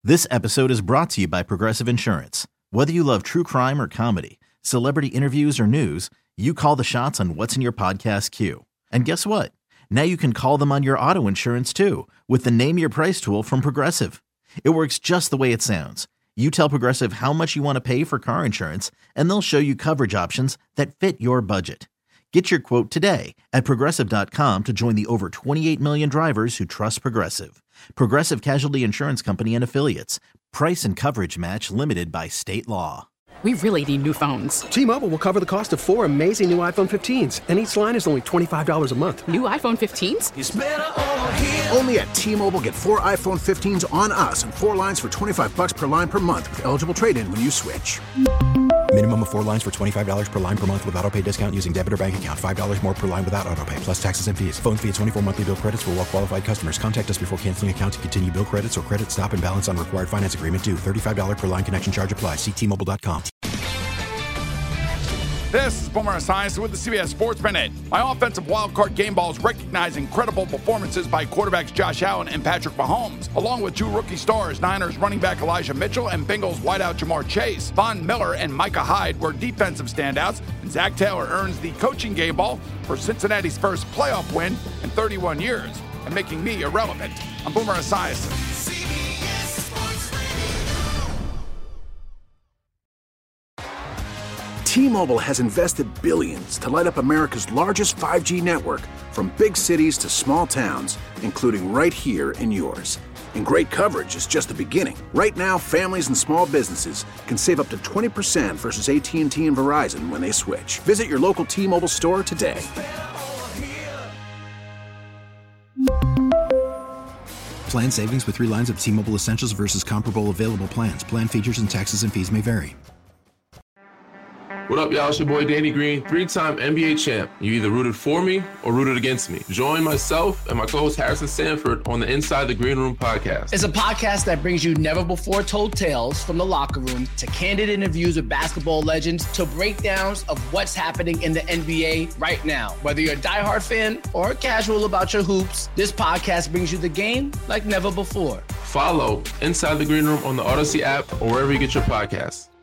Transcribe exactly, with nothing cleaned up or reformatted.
This episode is brought to you by Progressive Insurance. Whether you love true crime or comedy, celebrity interviews or news, you call the shots on what's in your podcast queue. And guess what? Now you can call them on your auto insurance too with the Name Your Price tool from Progressive. It works just the way it sounds. You tell Progressive how much you want to pay for car insurance, and they'll show you coverage options that fit your budget. Get your quote today at Progressive dot com to join the over twenty-eight million drivers who trust Progressive. Progressive Casualty Insurance Company and Affiliates. Price and coverage match limited by state law. We really need new phones. T-Mobile will cover the cost of four amazing new iPhone fifteens, and each line is only twenty-five dollars a month. New iPhone fifteens? It's better over here. Only at T-Mobile, get four iPhone fifteens on us and four lines for twenty-five bucks per line per month with eligible trade-in when you switch. Minimum of four lines for twenty-five dollars per line per month with autopay discount using debit or bank account. five dollars more per line without autopay, plus taxes and fees. Phone fee at twenty-four monthly bill credits for well-qualified customers. Contact us before canceling account to continue bill credits or credit stop and balance on required finance agreement due. thirty-five dollars per line connection charge applies. See T Mobile dot com. This is Boomer Esiason with the C B S Sports Minute. My offensive wildcard game balls recognize incredible performances by quarterbacks Josh Allen and Patrick Mahomes, along with two rookie stars, Niners running back Elijah Mitchell and Bengals wideout Jamar Chase. Von Miller and Micah Hyde were defensive standouts, and Zach Taylor earns the coaching game ball for Cincinnati's first playoff win in thirty-one years, and making me irrelevant. I'm Boomer Esiason. T-Mobile has invested billions to light up America's largest five G network, from big cities to small towns, including right here in yours. And great coverage is just the beginning. Right now, families and small businesses can save up to twenty percent versus A T and T and Verizon when they switch. Visit your local T-Mobile store today. Plan savings with three lines of T-Mobile Essentials versus comparable available plans. Plan features and taxes and fees may vary. What up, y'all? It's your boy Danny Green, three-time N B A champ. You either rooted for me or rooted against me. Join myself and my co-host Harrison Sanford on the Inside the Green Room podcast. It's a podcast that brings you never-before-told tales from the locker room to candid interviews with basketball legends to breakdowns of what's happening in the N B A right now. Whether you're a diehard fan or casual about your hoops, this podcast brings you the game like never before. Follow Inside the Green Room on the Odyssey app or wherever you get your podcasts.